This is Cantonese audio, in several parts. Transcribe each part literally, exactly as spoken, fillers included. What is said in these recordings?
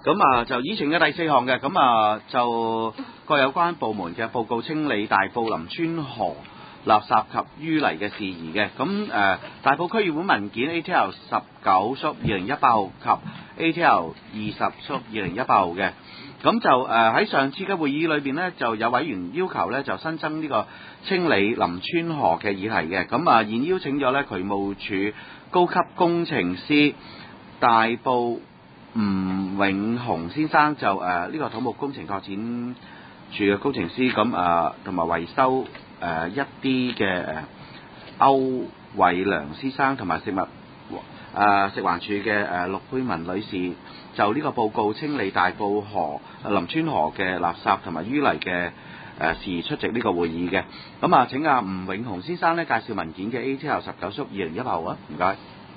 咁啊就議程嘅第四項嘅，咁啊就各有關部門嘅報告清理大埔林村河垃圾及淤泥嘅事宜嘅。咁誒、呃、大埔區議會文件 A T L 十九縮二零一八號及 A T L 二十縮二零一八號嘅。咁就誒喺、呃、上次嘅會議裏邊呢，就有委員要求呢，就新增呢個清理林村河嘅議題嘅。咁啊現邀請咗呢渠務署高級工程師大埔吳永雄先生，就誒呢、呃這個土木工程拓展處嘅工程師，咁啊同埋維修誒、呃、一啲嘅誒歐偉良先生，同埋食物誒、呃、食環署嘅誒陸佩文女士，就呢個報告清理大埔河林村河嘅垃圾同埋淤泥嘅誒事宜出席呢個會議嘅。咁啊請阿吳永雄先生咧介紹文件嘅 A T L 十九縮二零一八號啊，唔該。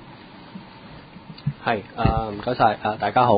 係，誒唔該晒，誒大家好。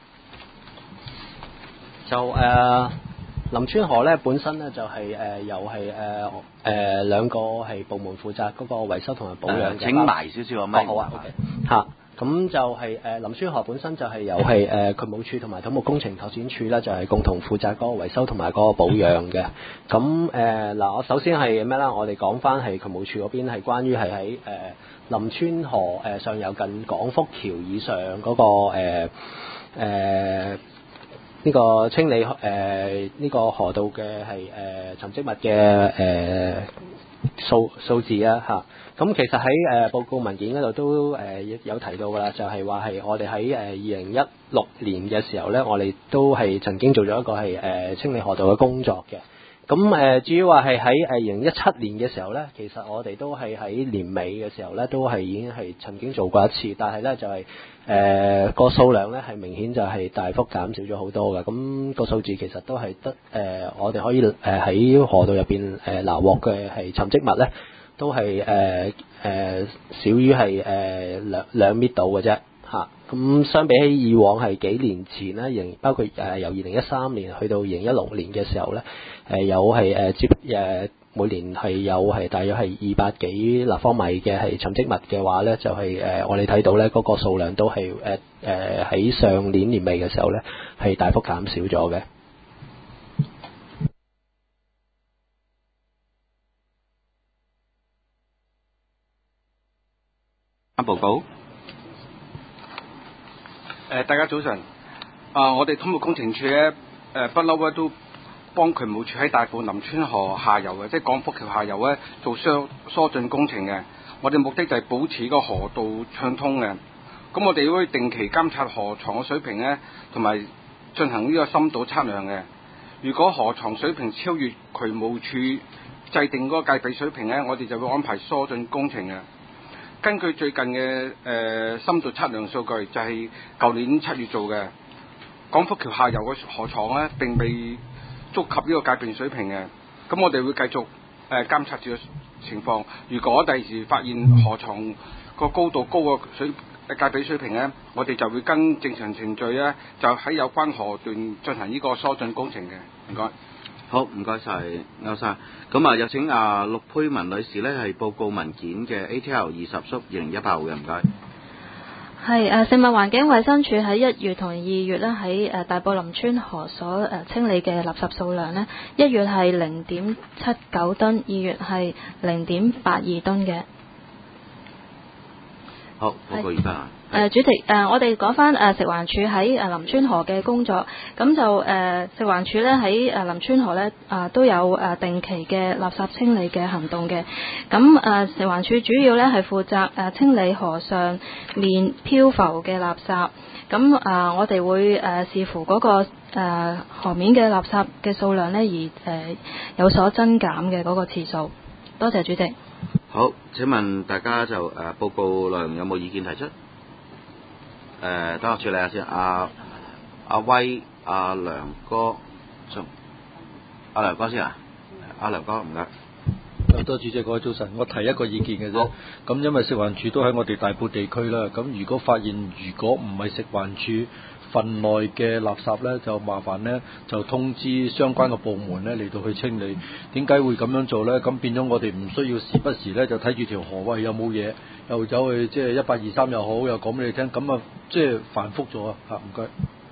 就誒、呃、林村河咧本身咧就係誒又係誒誒兩個係部門負責嗰個維修同埋保養嘅。 請埋少少啊，咪好啊 ，OK 嚇。咁就係誒林村河本身就係由係誒渠務署同埋土木工程拓展署咧，就係共同負責嗰個維修同埋嗰個保養嘅。咁誒嗱，我首先係咩啦？我哋講翻係渠務署嗰邊係關於係喺誒林村河誒上游近廣福橋以上嗰個誒誒呢個清理誒呢、呃這個河道嘅係誒沉積物嘅誒數數字啊嚇。咁其實喺誒、呃、報告文件嗰度都誒、呃、有提到㗎啦，就係話係我哋喺誒二零一六年嘅時候咧，我哋都係曾經做咗一個係誒、呃、清理河道嘅工作嘅。咁誒、呃、至於話係喺誒二零一七年嘅時候咧，其實我哋都係喺年尾嘅時候咧，都係已經係曾經做過一次，但係咧就係誒個數量咧係明顯就係大幅減少咗好多嘅。咁、那個數字其實都係得誒、呃、我哋可以誒喺、呃、河道入邊誒拿獲嘅係沉積物咧，都係誒誒少於係誒兩兩米度嘅啫嚇。咁相比起以往係幾年前咧，仍包括誒、呃、由二零一三年去到二零一六年嘅時候咧，誒、呃、有係誒接誒每年係有係大約係二百幾立方米嘅係沉積物嘅話咧，就係、是、誒、呃、我哋睇到咧嗰、那個數量都係誒誒喺上年年尾嘅時候咧係大幅減少咗嘅。 報告。 誒、呃，大家早晨。啊，我哋土木工程處咧，誒不嬲咧都幫渠務署喺大埔林村河下游嘅，即係廣福橋下游咧做疏疏浚工程嘅。我哋目的就係保持個河道暢通嘅。咁我哋會定期監察河床嘅水平咧，同埋進行呢個深度測量嘅。如果河床水平超越渠務署制定嗰個界比水平咧，我哋就會安排疏浚工程嘅。根據最近嘅誒、呃、深度測量數據，就係、是、舊年七月做嘅廣福橋下游嘅河床咧，並未觸及呢個界定水平嘅。咁我哋會繼續誒、呃、監察住個情況。如果第時發現河床個高度高過水界比水平咧，我哋就會跟正常程序咧，就喺有關河段進行呢個疏浚工程嘅。唔該。 好，唔該晒歐生。咁啊，有請啊陸佩文女士咧，係報告文件嘅 A T L 二十縮二零一八號嘅，唔該。 係誒，食物環境衞生署喺一月同二月咧，喺誒大埔林村河所誒清理嘅垃圾數量咧，一月係零點七九噸，二月係零點八二噸嘅。 好，報告完畢啊。 誒、呃、主席，誒、呃、我哋講翻誒食環署喺誒林村河嘅工作，咁就誒、呃、食環署咧喺誒林村河咧啊、呃、都有誒、呃、定期嘅垃圾清理嘅行動嘅，咁誒、呃、食環署主要咧係負責誒、呃、清理河上面漂浮嘅垃圾，咁啊、呃、我哋會誒、呃、視乎嗰、那個誒、呃、河面嘅垃圾嘅數量咧而誒、呃、有所增減嘅嗰個次數。多謝主席。 好，請問大家就誒、呃、報告內容有冇意見提出？誒、呃，等我處理下先。阿、啊、阿威、阿、啊、梁哥，仲阿、啊、梁哥先啊？阿、啊、梁哥唔該。 多謝主席，各位早晨。我提一個意見嘅啫。咁因為食環署都喺我哋大埔地區啦。咁如果發現如果唔係食環署份內嘅垃圾咧，就麻煩咧就通知相關嘅部門咧嚟到去清理。點解會咁樣做咧？咁變咗我哋唔需要時不時咧就睇住條河喂有冇嘢，又走去即係一八二三又好，又講俾你聽，咁啊即係繁複咗啊！嚇，唔該。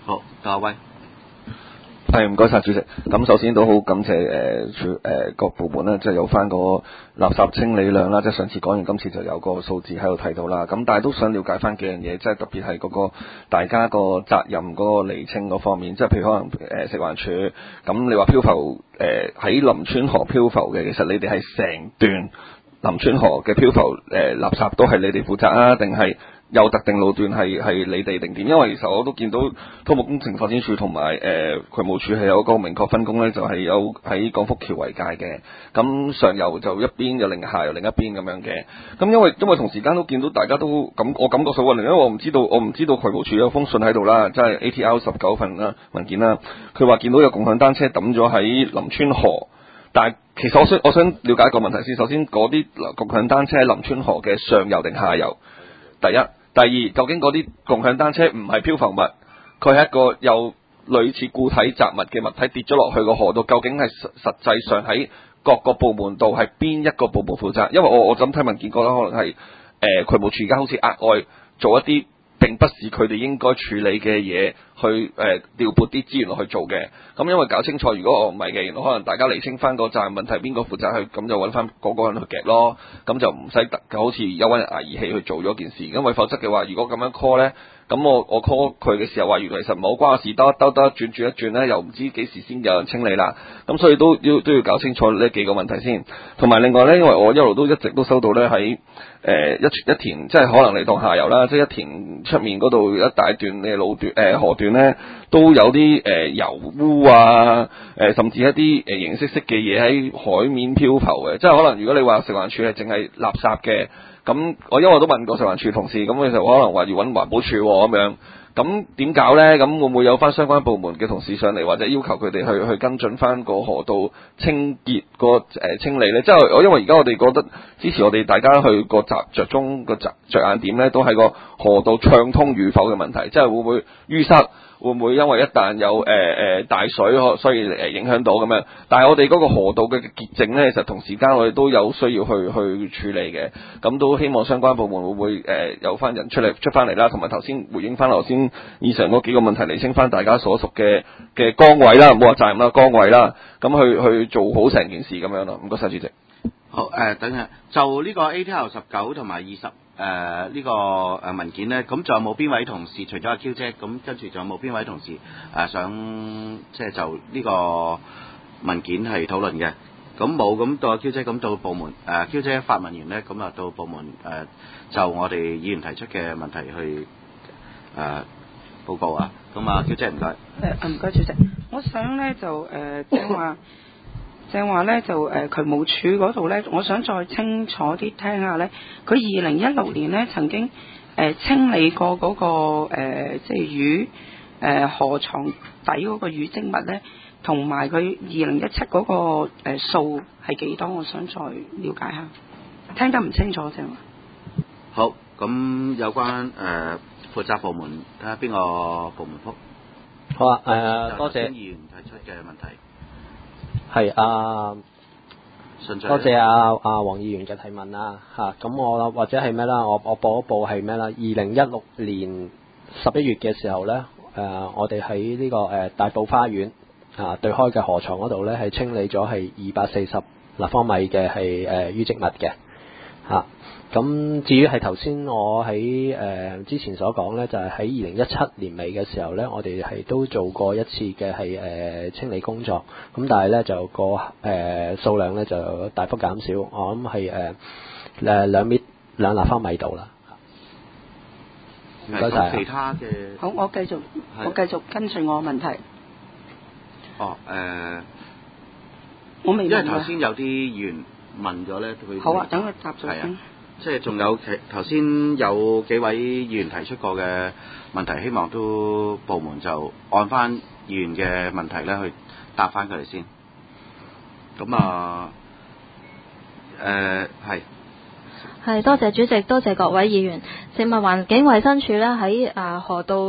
好，各位。 係唔該晒主席。咁首先都好感謝誒處誒各部門啦，即係有翻個垃圾清理量啦，即係上次講完，今次就有個數字喺度睇到啦。咁但係都想了解翻幾樣嘢，即係特別係嗰個大家個責任嗰個釐清嗰方面，即係譬如可能誒、呃、食環署咁，你話漂浮誒喺林村河漂浮嘅，其實你哋係成段林村河嘅漂浮誒、呃、垃圾都係你哋負責啊，定係有特定路段係係你哋定點？因為其實我都見到土木工程發展署同埋誒渠務署係有一個明確分工咧，就係、是、有喺廣福橋為界嘅，咁上游就一邊，又另下游另一邊咁樣嘅。咁因為因為同時間都見到大家都感我感覺上混亂，因為我唔知道我唔知道渠務署有封信喺度啦，即係 A T R 十九份啦文件啦，佢話見到有共享單車抌咗喺林村河。但係其實我想我想了解一個問題先，首先嗰啲共享單車喺林村河嘅上游定下游？第一。第二，究竟嗰啲共享單車唔係漂浮物，佢係一個有類似固體雜物嘅物體跌咗落去個河度，究竟係實實際上喺各個部門度係邊一個部門負責？因為我我咁睇文件覺得可能係誒渠務署而家好似額外做一啲並不是佢哋應該處理嘅嘢，去誒、呃、調撥啲資源落去做嘅。咁因為搞清楚，如果我唔係嘅，原來可能大家釐清翻個責任問題，邊個負責去，咁就揾翻嗰個人去夾咯。咁就唔使特好似有揾人捱義氣去做咗件事。因為否則嘅話，如果咁樣 call 咧，咁我我 call 佢嘅時候話，原來其實唔好關我事，兜兜兜轉轉一轉咧，又唔知幾時先有人清理啦。咁所以都要都要搞清楚呢幾個問題先。同埋另外咧，因為我一路都一直都收到咧喺誒一一田，即係可能嚟當下游啦，即係一田出面嗰度一大段嘅路段誒、呃、河段咧，都有啲誒、呃、油污啊，誒、呃、甚至一啲誒形式式嘅嘢喺海面漂浮嘅，即係可能如果你話食環署係淨係垃圾嘅，咁我因為我都問過食環署同事，咁佢就可能話要揾環保署咁樣。咁點搞呢？咁會唔會有翻相關部門嘅同事上嚟，或者要求佢哋去去跟進翻個河道清潔個誒、呃、清理呢？即係我因為而家我哋覺得支持我哋大家去個集着中個着眼點呢，都係個河道暢通與否嘅問題，即係會唔會淤塞？會唔會因為一旦有誒誒、呃、大水，所以誒影響到咁樣？但係我哋嗰個河道嘅潔淨咧，其實同時間我哋都有需要去去處理嘅。咁都希望相關部門會唔會誒、呃、有翻人出嚟出翻嚟啦，同埋頭先回應翻頭先以上嗰幾個問題，釐清翻大家所屬嘅嘅崗位啦，唔好話責任啦，崗位啦，咁去去做好成件事咁樣咯。唔該晒主席。 好誒、呃，等陣就呢個 A T L 十九同埋二十。誒、呃、呢、這個誒文件咧，咁仲有冇邊位同事？除咗阿 Q 姐，咁跟住仲有冇邊位同事誒、呃、想即係就呢個文件係討論嘅？咁冇，咁到阿 Q 姐，咁到部門誒、呃、Q 姐發問完咧，咁啊到部門誒、呃、就我哋議員提出嘅問題去誒、呃、報告啊。咁啊 Q 姐唔該。 誒唔該主席，我想咧就誒即係話。正話咧就誒、呃、渠務署嗰度咧，我想再清楚啲聽下咧。佢二零一六年咧曾經誒、呃、清理過嗰、那個、呃、即係魚誒、呃、河床底嗰個魚精物咧，同埋佢二零一七嗰個誒、呃、數係幾多？我想再了解下，聽得唔清楚正話。 好，咁有關誒、呃、負責部門睇下邊個部門覆。 好啊，誒、呃、多謝議員提出嘅問題。 係啊，多謝阿阿黃議員嘅提問啦嚇。咁、啊、我或者係咩啦？我我報一報係咩啦？二零一六年十一月嘅時候咧，誒、啊、我哋喺呢個誒、呃、大埔花園啊對開嘅河床嗰度咧，係清理咗係二百四十立方米嘅係誒淤積物嘅嚇。咁、啊、至於係頭先我喺誒、呃、之前所講咧，就係喺二零一七年尾嘅時候咧，我哋係都做過一次嘅係誒清理工作。咁但係咧就個誒、呃、數量咧就大幅減少，我諗係誒誒兩米兩立方米度啦。唔該晒。 其他嘅好，我繼續我繼續跟住我問題。 哦誒，呃、 我未問。 因為頭先有啲議員問咗咧，佢好啊，等佢答咗先。 即係仲有頭先有幾位議員提出過嘅問題，希望都部門就按翻議員嘅問題咧去答翻佢哋先。咁啊誒係係多謝主席，多謝各位議員。食物環境衞生署咧喺啊河道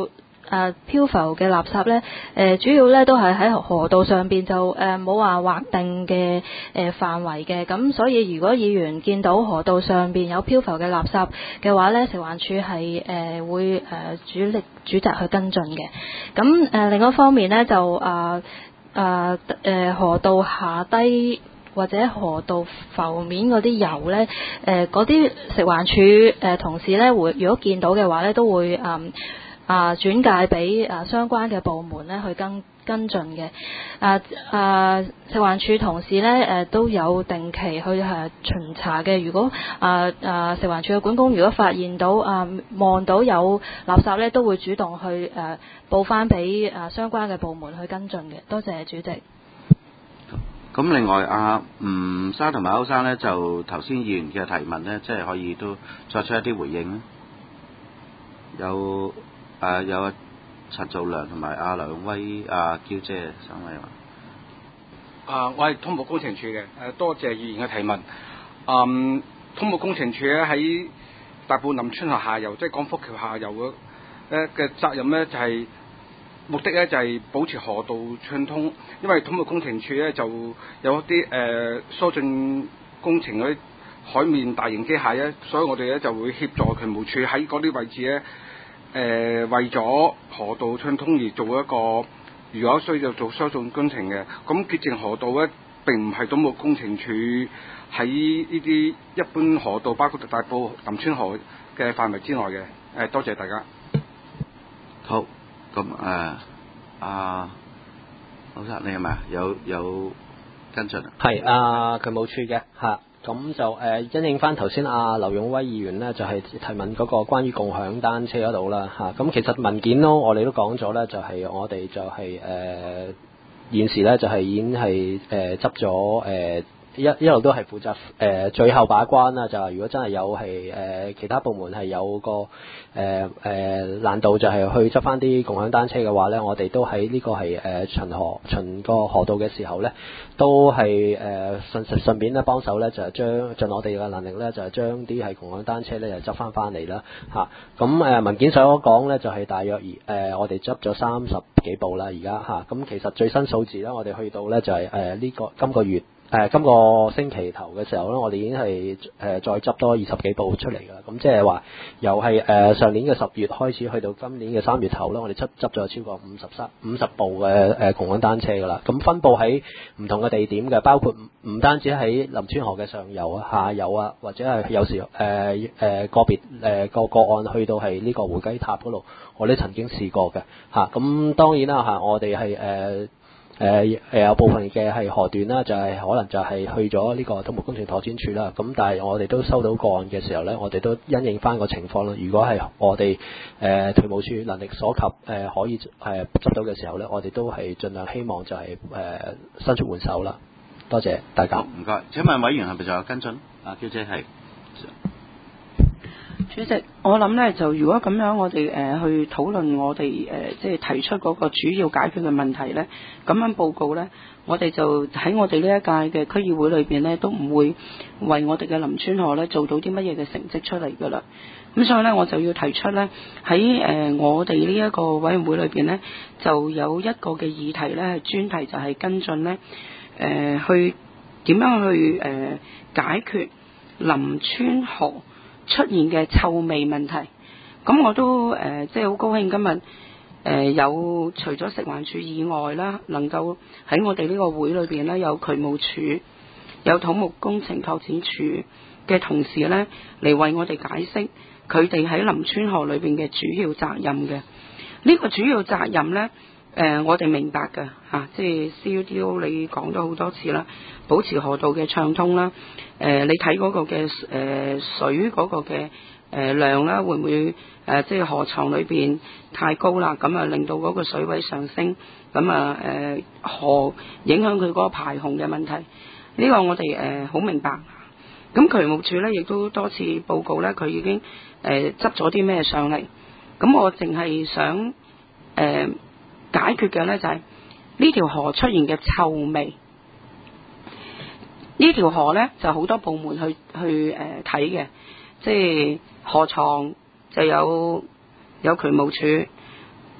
誒漂浮嘅垃圾咧，誒、呃、主要咧都係喺河道上邊，就誒冇話劃定嘅誒範圍嘅，咁所以如果議員見到河道上邊有漂浮嘅垃圾嘅話咧，食環署係誒會誒主力主責去跟進嘅。咁誒、呃、另一方面咧就啊啊誒河道下低或者河道浮面嗰啲油咧，誒嗰啲食環署誒、呃、同事咧會如果見到嘅話咧，都會嗯啊轉介俾啊相關嘅部門咧去跟跟進嘅。啊啊食環署同事咧誒、呃、都有定期去誒、啊、巡查嘅。如果啊啊食環署嘅管工如果發現到啊望到有垃圾咧，都會主動去誒、啊、報翻俾啊相關嘅部門去跟進嘅。多謝主席。 咁另外阿吳生同埋歐生咧，就頭先議員嘅提問咧，即係可以都作出一啲回應咧。有誒、呃、有阿陳造良同埋阿梁威阿嬌姐三位話。 啊，我係土木工程處嘅，誒多謝議員嘅提問。嗯，土木工程處咧喺大埔林村河下游，即係廣福橋下游嘅誒嘅責任咧，就係、是。目的咧就係保持河道暢通，因為土木工程處咧就有一啲誒疏浚工程嗰啲海面大型機械咧，所以我哋咧就會協助渠務處喺嗰啲位置咧誒、呃、為咗河道暢通而做一個，如果需要做疏浚工程嘅，咁潔淨河道咧並唔係土木工程處喺呢啲一般河道，包括大埔林村河嘅範圍之內嘅。誒、呃，多謝大家。 好。咁誒，阿歐生，你係咪有有跟進啊？ 係啊，渠務處嘅嚇，咁就誒、呃、因應翻頭先阿劉勇威議員呢，就係、是、提問嗰個關於共享單車嗰度啦嚇。咁、啊、其實文件咯，我哋都講咗咧，就係、是、我哋就係、是、誒、呃、現時咧就係已經係誒執咗誒。一一路都係負責誒、呃、最後把關啦，就係如果真係有係誒、呃、其他部門係有個誒誒、呃呃、難度，就係去執翻啲共享單車嘅話咧，我哋都喺呢個係誒、呃、巡河巡個河道嘅時候咧，都係誒順順便咧幫手咧，就係將盡我哋嘅能力咧，就係將啲係共享單車咧就執翻翻嚟啦嚇。咁、啊、誒文件所講咧就係、是、大約而誒、呃、我哋執咗三十幾部啦而家嚇。咁、啊、其實最新數字咧，我哋去到咧就係誒呢個今個月。誒、呃、今個星期頭嘅時候咧，我哋已經係誒、呃、再執多二十幾部出嚟㗎啦。咁即係話由係誒、呃、上年嘅十月開始，去到今年嘅三月頭咧，我哋執執咗超過五十三五十部嘅誒共享單車㗎啦。咁分佈喺唔同嘅地點嘅，包括唔唔單止喺林村河嘅上游啊、下游啊，或者係有時誒誒、呃呃、個別誒個、呃、個案去到係呢個回雞塔嗰度，我哋曾經試過嘅嚇。咁、啊、當然啦嚇、啊，我哋係誒。呃誒誒有部分嘅係河段啦，就係、是、可能就係去咗呢個土木工程拓展處啦。咁但係我哋都收到個案嘅時候咧，我哋都因應翻個情況啦。如果係我哋誒渠務處能力所及誒、呃、可以誒執、呃、到嘅時候咧，我哋都係盡量希望就係、是、誒、呃、伸出援手啦。多謝大家。 唔該。請問委員係咪仲有跟進？啊，嬌姐係。 主席，我諗呢，就如果咁樣，我哋誒、呃、去討論我哋誒、呃、即係提出嗰個主要解決嘅問題呢，咁樣報告呢，我哋就喺我哋呢一屆嘅區議會裏邊呢，都唔會為我哋嘅林村河呢做到啲乜嘢嘅成績出嚟㗎啦。咁所以呢，我就要提出呢，喺誒、呃、我哋呢一個委員會裏邊呢，就有一個嘅議題呢，係專題就係跟進呢，誒、呃、去點樣去誒、呃、解決林村河出現嘅臭味問題，咁我都誒、呃、即係好高興今日誒、呃、有除咗食環署以外啦，能夠喺我哋呢個會裏邊咧，有渠務署、有土木工程拓展署嘅同事咧嚟為我哋解釋佢哋喺林村河裏邊嘅主要責任嘅。呢、這個主要責任咧，誒、呃、我哋明白嘅嚇、啊，即係 C U D O 你講咗好多次啦，保持河道嘅暢通啦。誒、呃，你睇嗰個嘅誒、呃、水嗰個嘅誒、呃、量啦，會唔會誒、呃、即係河床裏邊太高啦？咁啊，令到嗰個水位上升，咁啊誒河影響佢嗰個排洪嘅問題。呢、這個我哋誒好明白。咁渠務署咧亦都多次報告咧，佢已經誒執咗啲咩上嚟。咁我淨係想誒、呃、解決嘅咧就係、是、呢條河出現嘅臭味。呢條河呢，就好多部門去去誒睇嘅，即係河床就有有渠務署，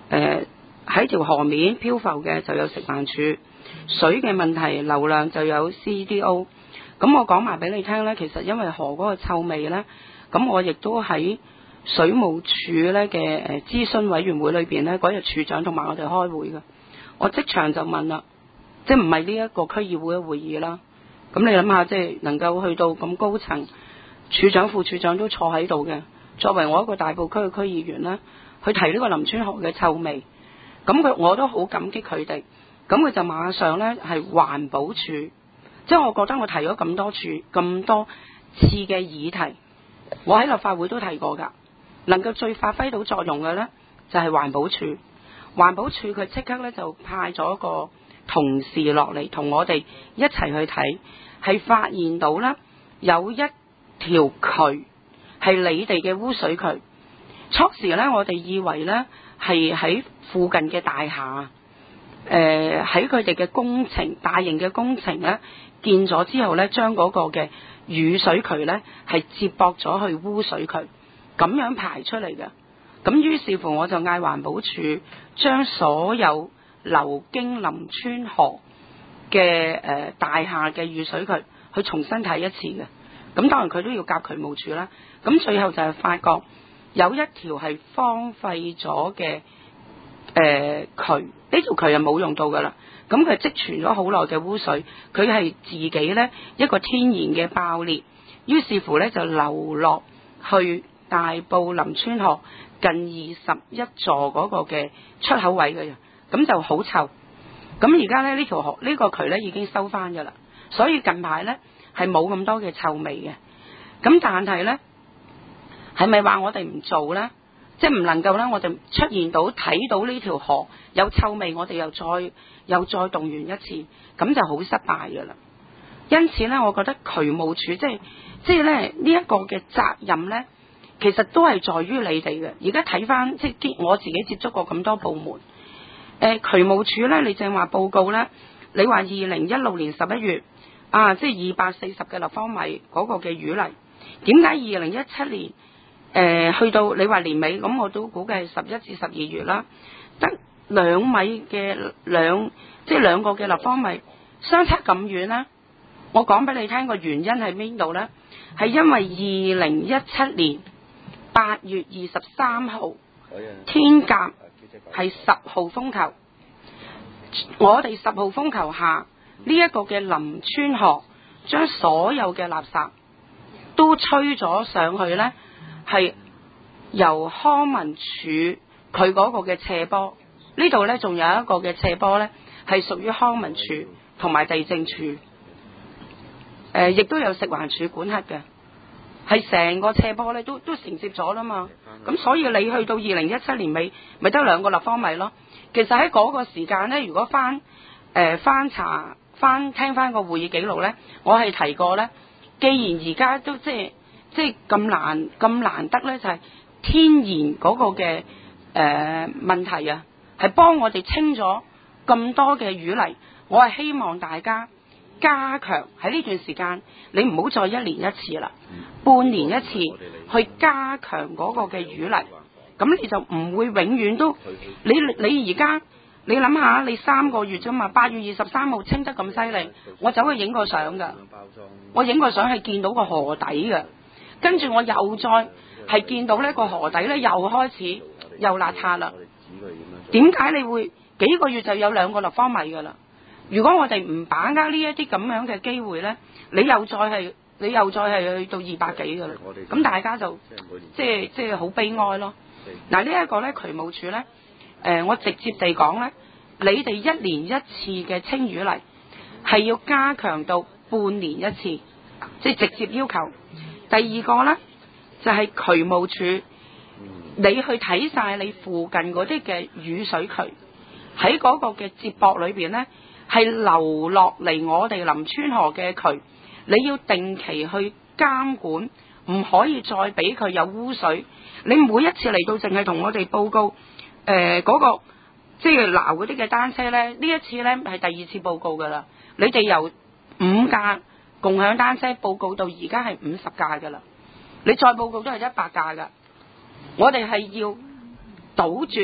誒喺條河面漂浮嘅就有食環署，水嘅問題流量就有 C D O。咁我講埋俾你聽呢，其實因為河嗰個臭味呢，咁我亦都喺水務署呢嘅誒諮詢委員會裏邊呢，嗰日處長同埋我哋開會嘅，我即場就問啦，即係唔係呢一個區議會嘅會議啦？咁你諗下，即係能夠去到咁高層，處長、副處長都坐喺度嘅，作為我一個大埔區嘅區議員呢，去提呢個林村河嘅臭味，咁佢我都好感激佢哋，咁佢就馬上呢係環保署。即係我覺得我提咗咁多處咁多次嘅議題，我喺立法會都提過㗎。能夠最發揮到作用嘅呢，就係、是、環保署。環保署佢即刻呢就派咗個同事落嚟同我哋一齊去睇，係發現到呢有一條渠係你哋嘅污水渠。初時呢，我哋以為呢係喺附近嘅大廈，誒喺佢哋嘅工程大型嘅工程呢。建咗之後呢，將嗰個嘅雨水渠呢係接駁咗去污水渠，咁樣排出嚟嘅。咁於是乎我就嗌環保署將所有流經林村河嘅誒大廈嘅雨水渠去重新睇一次嘅。咁當然佢都要夾渠務署啦。咁最後就係發覺有一條係荒廢咗嘅誒渠，呢條渠係冇用到噶啦。咁佢積存咗好耐嘅污水，佢係自己呢一個天然嘅爆裂，於是乎呢就流落去大埔林村河近二十一座嗰個嘅出口位嘅，咁就好臭。咁而家呢呢條河呢個渠呢已經收翻㗎啦，所以近排呢係冇咁多嘅臭味嘅。咁但係呢係咪話我哋唔做呢？即係唔能夠呢，我哋出現到睇到呢條河有臭味，我哋又再又再動員一次，咁就好失敗㗎啦。因此呢，我覺得渠務署即係即係咧呢一個嘅責任呢，其實都係在於你哋嘅。而家睇翻即係我自己接觸過咁多部門，誒、呃、渠務署呢，你正話報告呢，你話二零一六年十一月啊，即係二百四十嘅立方米嗰個嘅雨泥，點解二零一七年？誒、呃，去到你話年尾，咁我都估計係十一至十二月啦，得兩米嘅兩，即係兩個嘅立方米，相差咁遠呢？我講俾你聽個原因係邊度呢？係因為二零一七年八月二十三號天鴿係十號風球，我哋十號風球下呢一、這個嘅林村河將所有嘅垃圾都吹咗上去呢。係由康文署佢嗰個嘅斜坡，呢度呢仲有一個嘅斜坡呢係屬於康文署同埋地政署，誒亦都有食環署管轄嘅，係成個斜坡呢都都承接咗啦嘛。咁所以你去到二零一七年尾，咪得兩個立方米咯。其實喺嗰個時間呢，如果翻誒、呃、翻查翻聽翻個會議記錄呢，我係提過呢，既然而家都即係。即係咁難咁難得呢，就係、是、天然嗰個嘅誒、呃、問題啊，係幫我哋清咗咁多嘅淤泥。我係希望大家加強喺呢段時間，你唔好再一年一次啦，半年一次去加強嗰個嘅淤泥，咁你就唔會永遠都你你而家你諗下，你三個月啫嘛，八月二十三號清得咁犀利，我走去影個相㗎，我影個相係見到個河底㗎。跟住我又再係見到呢個河底呢，又開始又邋遢啦。點解你會幾個月就有兩個立方米㗎啦？如果我哋唔把握呢一啲咁樣嘅機會呢，你又再係你又再係去到二百幾㗎啦。咁大家就即係即係好悲哀咯。嗱呢一個呢，渠務署呢，誒、呃、我直接地講呢，你哋一年一次嘅清淤泥係要加強到半年一次，即係直接要求。第二個呢，就係、是、渠務署，你去睇晒你附近嗰啲嘅雨水渠，喺嗰個嘅接駁裏邊呢，係流落嚟我哋林村河嘅渠，你要定期去監管，唔可以再俾佢有污水。你每一次嚟到淨係同我哋報告，誒、呃、嗰、那個即係撈嗰啲嘅單車呢，呢一次呢係第二次報告㗎啦。你哋由五架共享單車報告到而家係五十架㗎啦，你再報告都係一百架㗎。我哋係要堵絕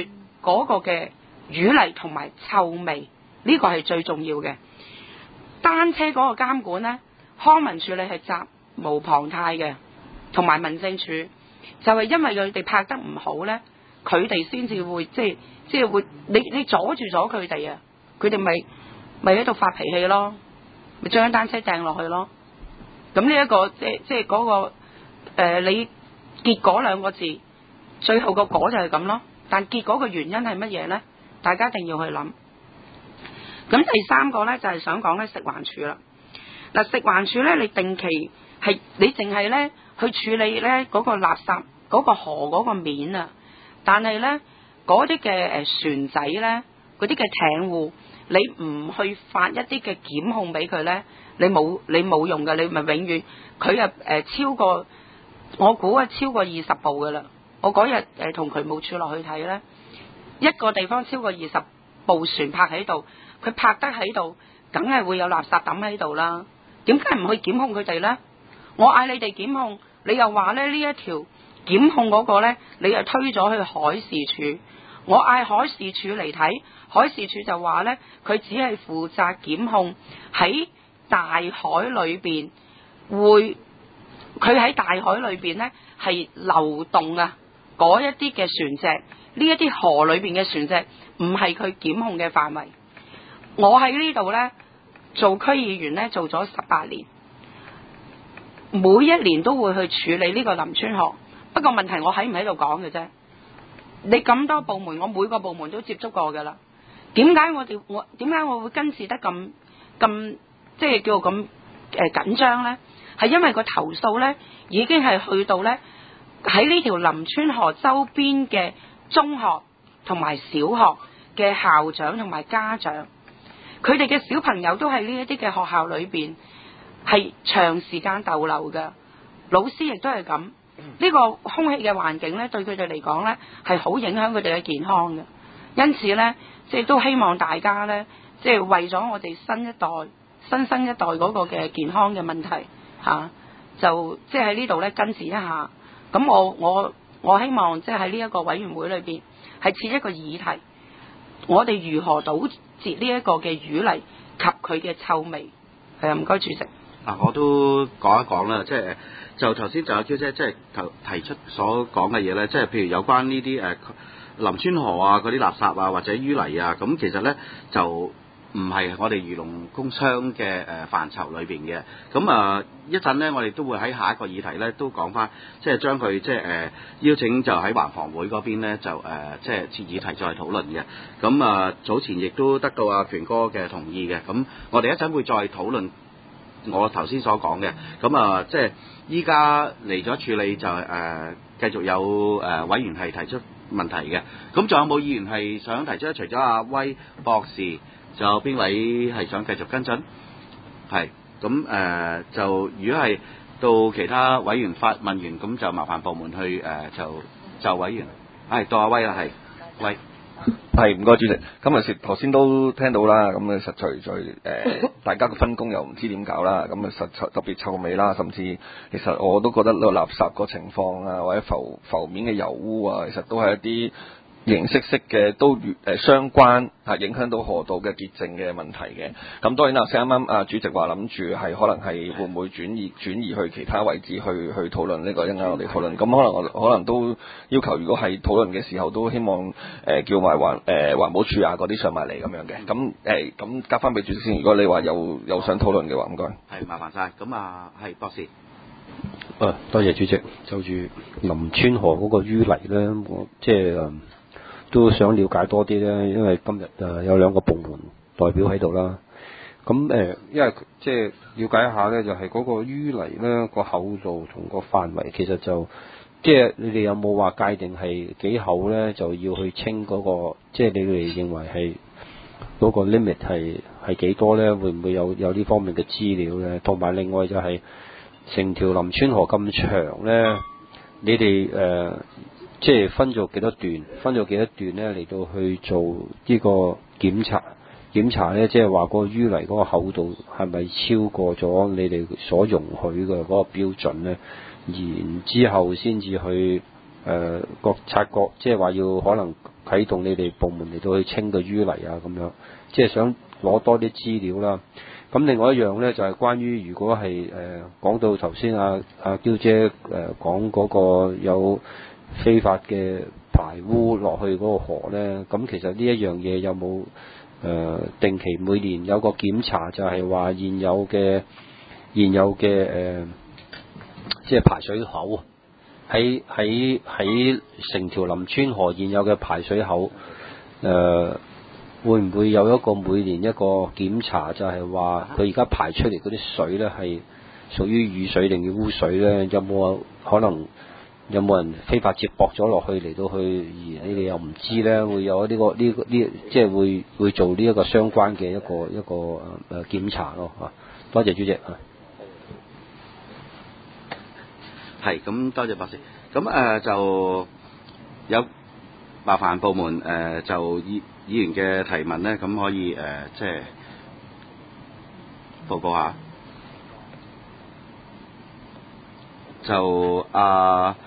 嗰個嘅淤泥同埋臭味，呢個係最重要嘅。單車嗰個監管呢，康文署你係責無旁貸嘅，同埋民政處就係因為佢哋拍得唔好呢，佢哋先至會即係即係會你你阻住咗佢哋啊，佢哋咪咪喺度發脾氣咯，咪將單車掟落去咯。咁呢一個即即係嗰個、呃、你結果兩個字，最後個果就係咁咯。但結果嘅原因係乜嘢呢？大家一定要去諗。咁第三個呢，就係、是、想講呢食環署啦。嗱，食環署呢，你定期係你淨係呢去處理呢嗰、那個垃圾嗰、那個河嗰個面啊，但係呢嗰啲嘅誒船仔呢，嗰啲嘅艇戶，你唔去發一啲嘅檢控俾佢呢，你冇你冇用嘅，你咪永遠佢啊誒超過我估啊超過二十部噶啦。我嗰日誒同渠務署落去睇呢，一個地方超過二十部船泊喺度，佢泊得喺度，梗係會有垃圾抌喺度啦。點解唔去檢控佢哋呢？我嗌你哋檢控，你又話咧呢一條檢控嗰個呢，你又推咗去海事處。我嗌海事處嚟睇，海事處就話呢，佢只係負責檢控喺大海裏邊會，佢喺大海裏邊呢係流動啊嗰一啲嘅船隻，呢一啲河裏邊嘅船隻唔係佢檢控嘅範圍。我喺呢度呢，做區議員呢，做咗十八年，每一年都會去處理呢個林村河。不過問題我喺唔喺度講嘅啫。你咁多部門，我每個部門都接觸過㗎啦。點解我哋我點解我會跟持得咁咁即係叫咁誒緊張呢？係因為個投訴呢已經係去到呢喺呢條林村河周邊嘅中學同埋小學嘅校長同埋家長，佢哋嘅小朋友都係呢一啲嘅學校裏邊係長時間逗留㗎，老師亦都係咁。呢個空氣嘅環境呢，對佢哋嚟講呢係好影響佢哋嘅健康嘅。因此呢，即係都希望大家呢，即係為咗我哋新一代、新生一代嗰個嘅健康嘅問題嚇、啊，就即係喺呢度呢跟持一下。咁我我我希望即係喺呢一個委員會裏邊係設一個議題，我哋如何堵截呢一個嘅淤泥及佢嘅臭味。係啊，唔該主席。 嗱，我都講一講啦，即係就頭先就阿 Q 姐即係頭提出所講嘅嘢咧，即係譬如有關呢啲誒林村河啊嗰啲垃圾啊或者淤泥啊，咁其實咧就唔係我哋漁農工商嘅誒範疇裏邊嘅。咁啊一陣咧，我哋都會喺下一個議題咧都講翻，即係將佢即係誒邀請就喺環防會嗰邊咧就誒即係設議題再討論嘅。咁啊早前亦都得到阿權哥嘅同意嘅。咁我哋一陣會再討論我頭先所講嘅。咁啊即係依家嚟咗處理就誒、呃、繼續有誒、呃、委員係提出問題嘅。咁仲有冇議員係想提出？除咗阿威博士，仲有邊位係想繼續跟進？係咁誒，就如果係到其他委員發問完，咁就麻煩部門去誒、呃、就就委員。係到阿威啦，係威。 係唔該主席，咁啊頭先都聽到啦，咁啊實在在誒、呃、大家嘅分工又唔知點搞啦，咁啊實特別臭味啦，甚至其實我都覺得呢個垃圾個情況啊，或者浮浮面嘅油污啊，其實都係一啲形式式嘅都誒、呃、相關嚇影響到河道嘅潔淨嘅問題嘅。咁當然啦，啱啱啊主席話諗住係可能係會唔會轉移轉移去其他位置去去討論呢、這個，一陣間我哋討論。咁可能我可能都要求，如果係討論嘅時候，都希望誒、呃、叫埋環誒、呃、環保署啊嗰啲上埋嚟咁樣嘅。咁誒咁交翻俾主席先。如果你話有有想討論嘅話，唔該。 係麻煩晒。咁啊係博士。 誒、啊、多謝主席。就住林村河嗰個淤泥咧，我即係誒。都想了解多啲咧，因為今日誒有兩個部門代表喺度啦。咁誒，因為即係了解一下咧，就係嗰個淤泥咧個厚度同個範圍，其實就即係你哋有冇話界定係幾厚咧，就要去清嗰個，即係你哋認為係嗰個 limit 係係幾多咧？會唔會有有呢方面嘅資料咧？同埋另外就係成條林村河咁長咧，你哋誒？呃即係分咗幾多段，分咗幾多段咧嚟到去做呢個檢查，檢查咧即係話個淤泥嗰個厚度係咪超過咗你哋所容許嘅嗰個標準咧？然之後先至去誒覺察覺，即係話要可能啟動你哋部門嚟到去清個淤泥啊咁樣，即係想攞多啲資料啦。咁另外一樣咧就係、是、關於如果係誒、呃、講到頭先阿阿嬌姐誒、呃、講嗰個有非法嘅排污落去嗰個河咧，咁其實呢一樣嘢有冇誒、呃、定期每年有個檢查，就係話現有嘅現有嘅誒、呃、即係排水口喺喺喺成條林村河現有嘅排水口誒。呃會唔會有一個每年一個檢查，就係話佢而家排出嚟嗰啲水呢係屬於雨水定係污水呢？有冇可能有冇人非法接駁咗落去嚟到去，而你哋又唔知呢？會有呢、呢個呢呢、呢個，即係會會做呢一個相關嘅一個一個誒誒檢查咯嚇。多謝主席啊。 係咁，多謝博士。咁誒、呃、就有麻煩部門誒、呃、就議議員嘅提問咧，咁可以誒、呃、即係報告下。就啊，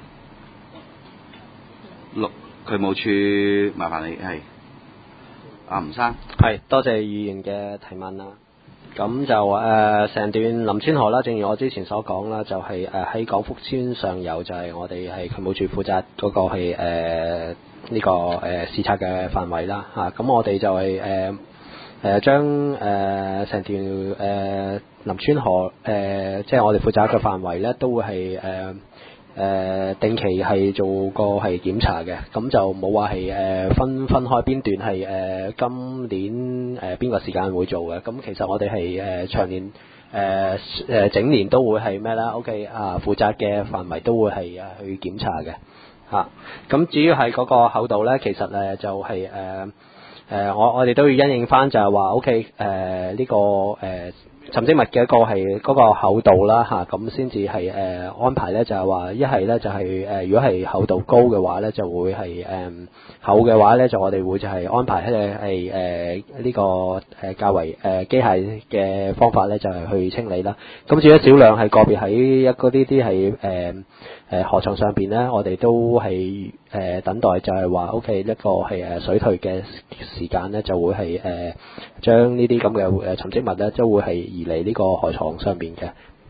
陸渠務處麻煩你係阿吳生。 係多謝議員嘅提問啦。咁就誒成、呃、段林村河啦，正如我之前所講啦，就係誒喺廣福村上游，就係我哋係渠務處負責嗰個係誒呢個誒、呃、視察嘅範圍啦嚇。咁、啊、我哋就係誒誒將誒成條誒、呃、林村河誒，即、呃、係、就是、我哋負責嘅範圍咧，都會係誒誒定期係做個係檢查嘅。咁就冇話係誒分分開邊段係誒、呃、今年誒邊、呃、個時間會做嘅。咁其實我哋係誒長年誒誒、呃、整年都會係咩啦 ？OK 啊，負責嘅範圍都會係啊去檢查嘅嚇。咁、啊、至於係嗰個厚度咧，其實誒就係、是、誒。呃誒、呃，我我哋都要因應翻就係話，OK，誒、呃、呢、這個誒、呃、沉積物嘅一個係嗰個厚度啦嚇，咁先至係誒安排咧，就係話一係咧就係、是、誒、呃，如果係厚度高嘅話咧，就會係誒、呃、厚嘅話咧，就我哋會就係安排咧係誒呢個誒較為誒機械嘅方法咧，就係、是、去清理啦。咁至於少量係個別喺一嗰啲啲係誒誒河床上邊咧，我哋都係誒、呃、等待就係話 OK 一個係誒水退嘅時間咧，就會係誒、呃、將呢啲咁嘅誒沉積物咧，都會係移離呢個河床上邊嘅。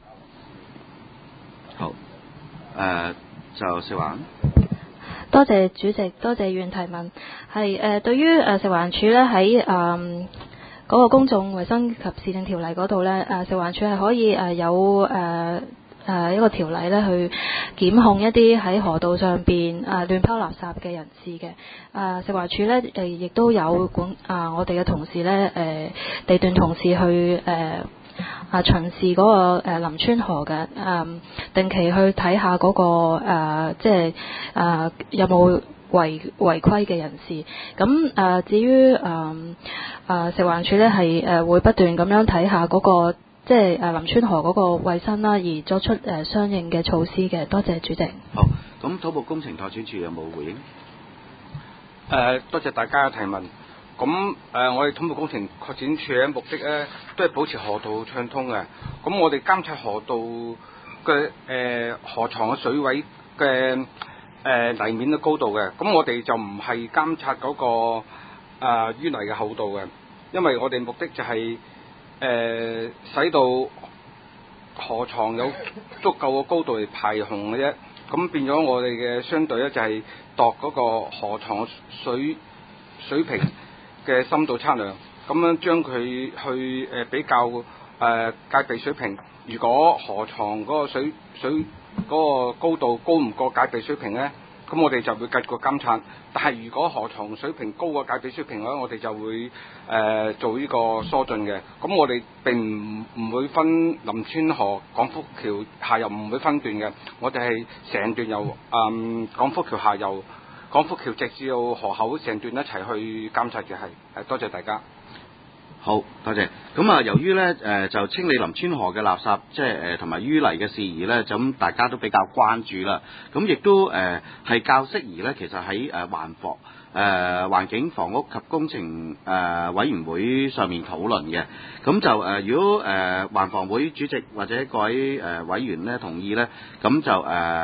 好，誒、呃、就食環。 多謝主席，多謝議員提問。係誒、呃，對於誒、呃、食環署咧喺誒嗰個公眾衞生及市政條例嗰度咧，誒、呃、食環署係可以誒、呃、有誒。呃誒、呃、一個條例咧，去檢控一啲喺河道上邊誒、呃、亂拋垃圾嘅人士嘅。誒、呃、食環署咧誒亦都有管啊、呃，我哋嘅同事咧誒、呃、地段同事去誒啊、呃、巡視嗰、那個、呃、林村河嘅誒、呃，定期去睇下嗰個、呃、即係誒、呃、有冇違違規嘅人士。咁誒、呃、至於誒誒、呃、食環署咧係誒會不斷咁樣睇下嗰個。即係誒林村河嗰個衞生啦，而作出誒相應嘅措施嘅。多謝主席。 好，咁土木工程拓展署有冇回應？ 誒、呃，多謝大家嘅提問。咁誒、呃，我哋土木工程擴展處嘅目的咧，都係保持河道暢通嘅。咁我哋監察河道嘅誒、呃、河床嘅水位嘅誒、呃、泥面嘅高度嘅。咁我哋就唔係監察嗰、那個誒、呃、淤泥嘅厚度嘅，因為我哋目的就係、是。誒、呃，使到河床有足夠嘅高度嚟排洪嘅啫，咁變咗我哋嘅相對咧就係度嗰個河床水水平嘅深度測量，咁樣將佢去誒、呃、比較誒、呃、戒備水平。如果河床嗰個水水嗰個高度高唔過戒備水平咧，咁我哋就會繼續監察。但係如果河床水平高過戒備水平咧，我哋就會誒、呃、做呢個疏浚嘅。咁我哋並唔唔會分林村河廣福橋下游唔會分段嘅，我哋係成段由誒廣福橋下游廣福橋直至到河口成段一齊去監察嘅。係誒多謝大家。 好，多謝。咁啊，由於咧誒、呃、就清理林村河嘅垃圾，即係誒同埋淤泥嘅事宜咧，就咁大家都比較關注啦。咁亦都誒係、呃、較適宜咧，其實喺誒環房誒環境房屋及工程誒、呃、委員會上面討論嘅。咁就誒、呃、如果誒環、呃、房會主席或者各位誒、呃、委員咧同意咧，咁就誒。呃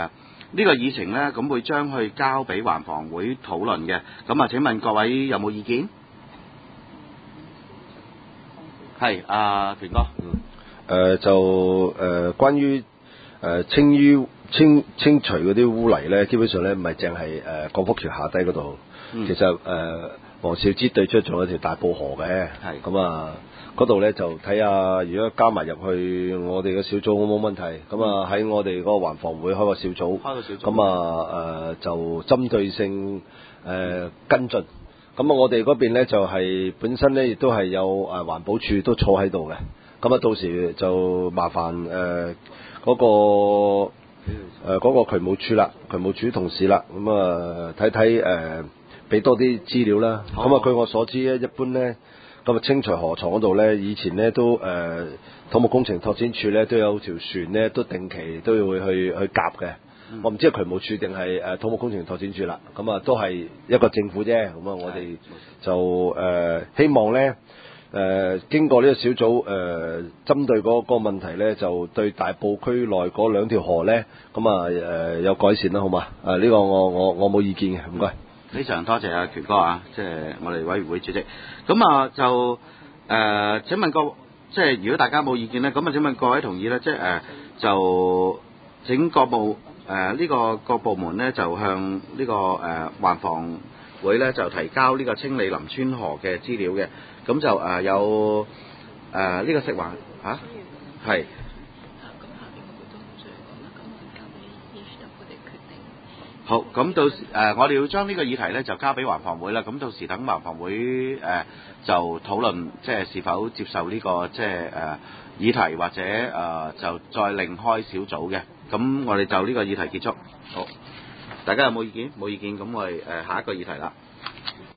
呢個議程呢，咁會將去交俾環房會討論嘅。咁啊，請問各位有冇意見？係啊，權哥。 嗯。誒、呃、就誒、呃、關於誒、呃、清淤清清除嗰啲污泥咧，基本上咧唔係淨係誒廣福橋下低嗰度， 嗯、 其實誒、呃、黃兆之對出仲有一條大埔河嘅， 係咁啊嗰度咧就睇下，如果加埋入去我哋嘅小組冇冇問題，咁啊喺我哋嗰個環房會開個小組， 開個小組， 咁啊誒就針對性誒、呃、跟進，咁啊我哋嗰邊咧就係、是、本身咧亦都係有誒環保署都坐喺度嘅。咁啊，到時就麻煩誒嗰、呃那個誒嗰、呃那個渠務處啦，渠務處同事啦，咁啊睇睇誒俾多啲資料啦。咁啊、哦，據我所知咧，一般咧咁啊清除河床嗰度咧，以前咧都誒、呃、土木工程拓展處咧都有條船咧，都定期都要去去夾嘅。嗯、我唔知係渠務處定係誒土木工程拓展處啦。咁啊，都係一個政府啫。咁啊，我哋就誒、呃、希望咧。誒、呃、經過呢個小組誒、呃，針對嗰個問題咧，就對大埔區內嗰兩條河咧，咁啊誒有改善啦，好嘛？啊呢、這個我我我冇意見嘅，唔該。 非常多謝阿權哥啊，即係我哋委員會主席。咁啊就誒、呃，請問各即係如果大家冇意見咧，咁啊請問各位同意咧，即係誒、呃、就整個部誒呢、呃這個各部門咧，就向呢、這個誒環房會咧就提交呢個清理林村河嘅資料嘅。咁就誒、呃、有誒呢、呃這個食環嚇係。好，咁到時誒、呃、我哋要將呢個議題咧就交俾環房會啦。咁到時等環房會誒、呃、就討論，即係是否接受呢、這個即係誒、呃、議題，或者誒、呃、就再另開小組嘅。咁我哋就呢個議題結束。好，大家有冇意見？冇意見，咁我哋誒、呃、下一個議題啦。